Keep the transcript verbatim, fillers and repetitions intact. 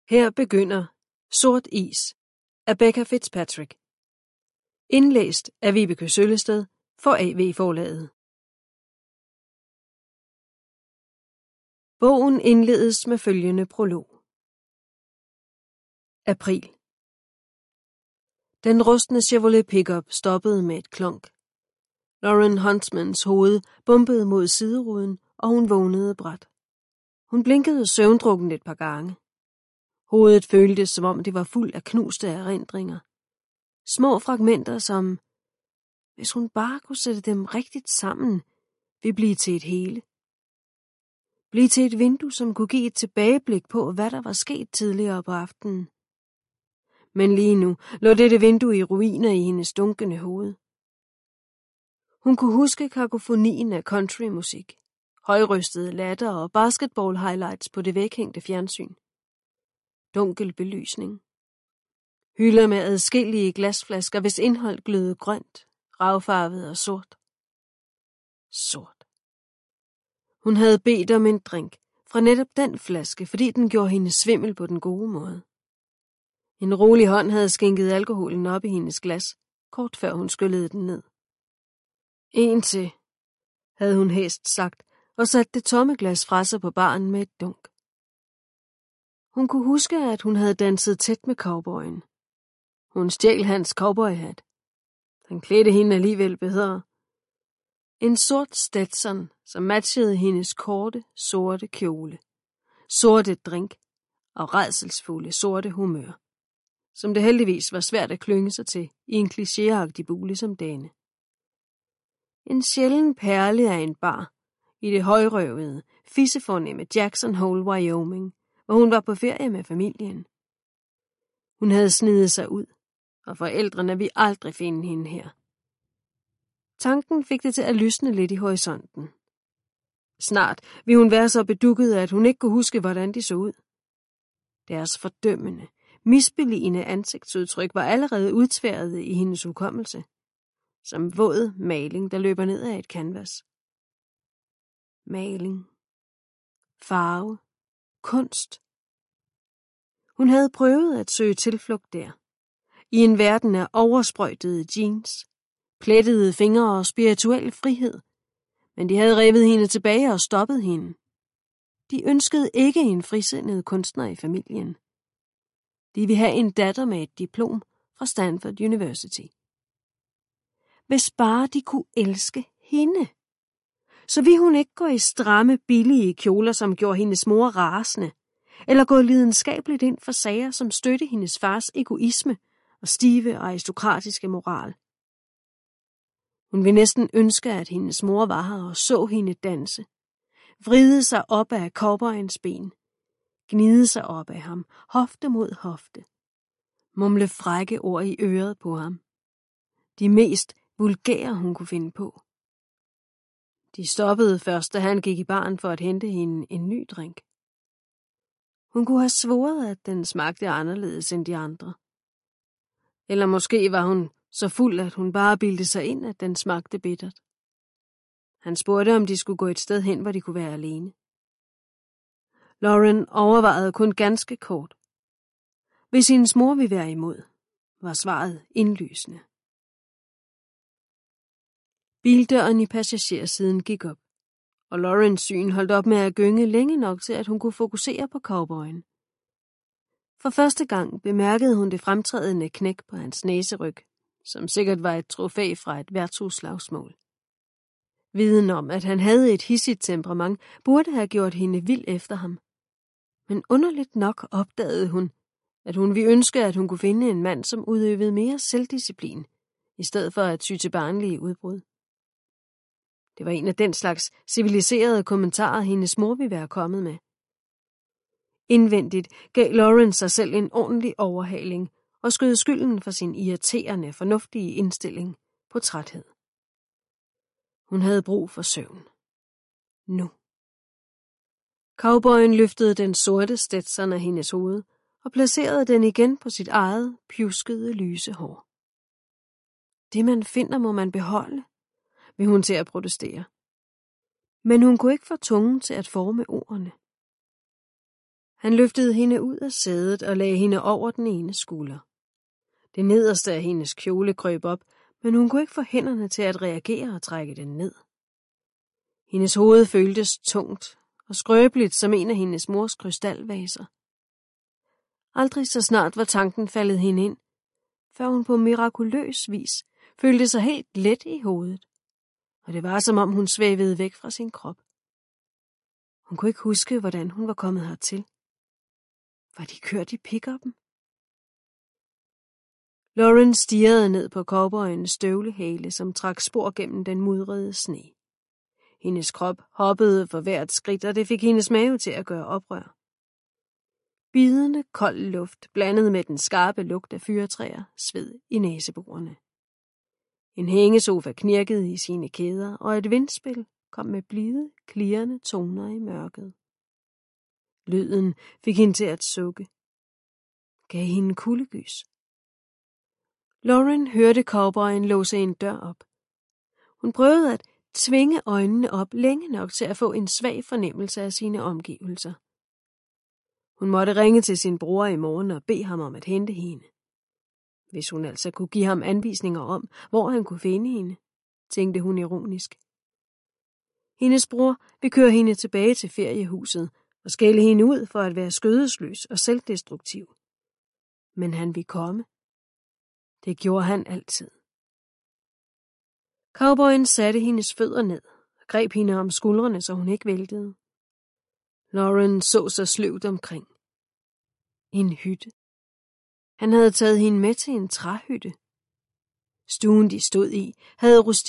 Her begynder Sort is af Becca Fitzpatrick. Indlæst af Vibeke Søllested for A V-forlaget. Bogen indledes med følgende prolog. April. Den rustne Chevrolet pickup stoppede med et klonk. Lauren Huntsmans hoved bumpede mod sideruden, og hun vågnede brat. Hun blinkede søvndrukken et par gange. Hovedet føltes, som om det var fuld af knuste erindringer. Små fragmenter, som, hvis hun bare kunne sætte dem rigtigt sammen, ville blive til et hele. Blive til et vindue, som kunne give et tilbageblik på, hvad der var sket tidligere på aftenen. Men lige nu lå dette vindue i ruiner i hendes dunkende hoved. Hun kunne huske kakofonien af countrymusik, højrystede latter og basketball-highlights på det væghængte fjernsyn. Dunkel belysning. Hylder med adskillige glasflasker, hvis indhold glødede grønt, ravfarvet og sort. Sort. Hun havde bedt om en drink fra netop den flaske, fordi den gjorde hende svimmel på den gode måde. En rolig hånd havde skænket alkoholen op i hendes glas, kort før hun skyllede den ned. En til, havde hun hæst sagt, og sat det tomme glas fra sig på baren med et dunk. Hun kunne huske, at hun havde danset tæt med cowboyen. Hun stjal hans cowboyhat. Han klædte hende alligevel bedre. En sort Stetson, som matchede hendes korte, sorte kjole, sorte drink og rædselsfulde sorte humør, som det heldigvis var svært at klynge sig til i en klichéagtig bule som denne. En sjælden perle af en bar i det højrøvede, fissefornemme Jackson Hole, Wyoming, hvor hun var på ferie med familien. Hun havde snedet sig ud, og forældrene ville aldrig finde hende her. Tanken fik det til at lysne lidt i horisonten. Snart ville hun være så bedukket, at hun ikke kunne huske, hvordan de så ud. Deres fordømmende, misbilligende ansigtsudtryk var allerede udtværet i hendes hukommelse, som våd maling, der løber ned ad et canvas. Maling. Farve. Kunst. Hun havde prøvet at søge tilflugt der, i en verden af oversprøjtede jeans, plettede fingre og spirituel frihed, men de havde revet hende tilbage og stoppet hende. De ønskede ikke en frisindet kunstner i familien. De ville have en datter med et diplom fra Stanford University. Hvis bare de kunne elske hende, så ville hun ikke gå i stramme, billige kjoler, som gjorde hendes mor rasende, eller gå lidenskabeligt ind for sager, som støtte hendes fars egoisme og stive aristokratiske moral. Hun ville næsten ønske, at hendes mor var her og så hende danse, vride sig op af cowboyens ben, gnide sig op af ham, hofte mod hofte, mumle frække ord i øret på ham. De mest vulgære, hun kunne finde på. De stoppede først, da han gik i baren for at hente hende en ny drink. Hun kunne have svoret, at den smagte anderledes end de andre. Eller måske var hun så fuld, at hun bare bildte sig ind, at den smagte bittert. Han spurgte, om de skulle gå et sted hen, hvor de kunne være alene. Lauren overvejede kun ganske kort. Hvis hendes mor ville være imod, var svaret indlysende. Bildøren i passagersiden gik op, og Laurens syn holdt op med at gynge længe nok til, at hun kunne fokusere på cowboyen. For første gang bemærkede hun det fremtrædende knæk på hans næseryg, som sikkert var et trofæ fra et værtshusslagsmål. Viden om, at han havde et hidsigt temperament, burde have gjort hende vild efter ham. Men underligt nok opdagede hun, at hun ville ønske, at hun kunne finde en mand, som udøvede mere selvdisciplin, i stedet for at ty til barnlige udbrud. Det var en af den slags civiliserede kommentarer, hendes mor ville være kommet med. Indvendigt gav Lauren sig selv en ordentlig overhaling og skød skylden for sin irriterende, fornuftige indstilling på træthed. Hun havde brug for søvn. Nu. Cowboyen løftede den sorte Stetson af hendes hoved og placerede den igen på sit eget pjuskede lyse hår. Det man finder, må man beholde, vil hun til at protestere. Men hun kunne ikke få tungen til at forme ordene. Han løftede hende ud af sædet og lagde hende over den ene skulder. Det nederste af hendes kjole krøb op, men hun kunne ikke få hænderne til at reagere og trække den ned. Hendes hoved føltes tungt og skrøbeligt som en af hendes mors krystalvaser. Aldrig så snart var tanken faldet hende ind, før hun på mirakuløs vis følte sig helt let i hovedet, og det var som om hun svævede væk fra sin krop. Hun kunne ikke huske, hvordan hun var kommet hertil. Var de kørt i pick-up'en? Lauren stirrede ned på cowboyens støvlehæle, som trak spor gennem den mudrede sne. Hendes krop hoppede for hvert skridt, og det fik hendes mave til at gøre oprør. Bidende kold luft blandet med den skarpe lugt af fyrretræer sved i næseborene. En hængesofa knirkede i sine kæder, og et vindspil kom med blide, klirrende toner i mørket. Lyden fik hende til at sukke. Gav hende kuldegys. Lauren hørte cowboyen låse en dør op. Hun prøvede at tvinge øjnene op længe nok til at få en svag fornemmelse af sine omgivelser. Hun måtte ringe til sin bror i morgen og bede ham om at hente hende. Hvis hun altså kunne give ham anvisninger om, hvor han kunne finde hende, tænkte hun ironisk. Hendes bror vil køre hende tilbage til feriehuset og skælde hende ud for at være skødesløs og selvdestruktiv. Men han vil komme. Det gjorde han altid. Cowboyen satte hendes fødder ned og greb hende om skuldrene, så hun ikke væltede. Lauren så sig sløvt omkring. En hytte. Han havde taget hende med til en træhytte. Stuen, de stod i, havde rustik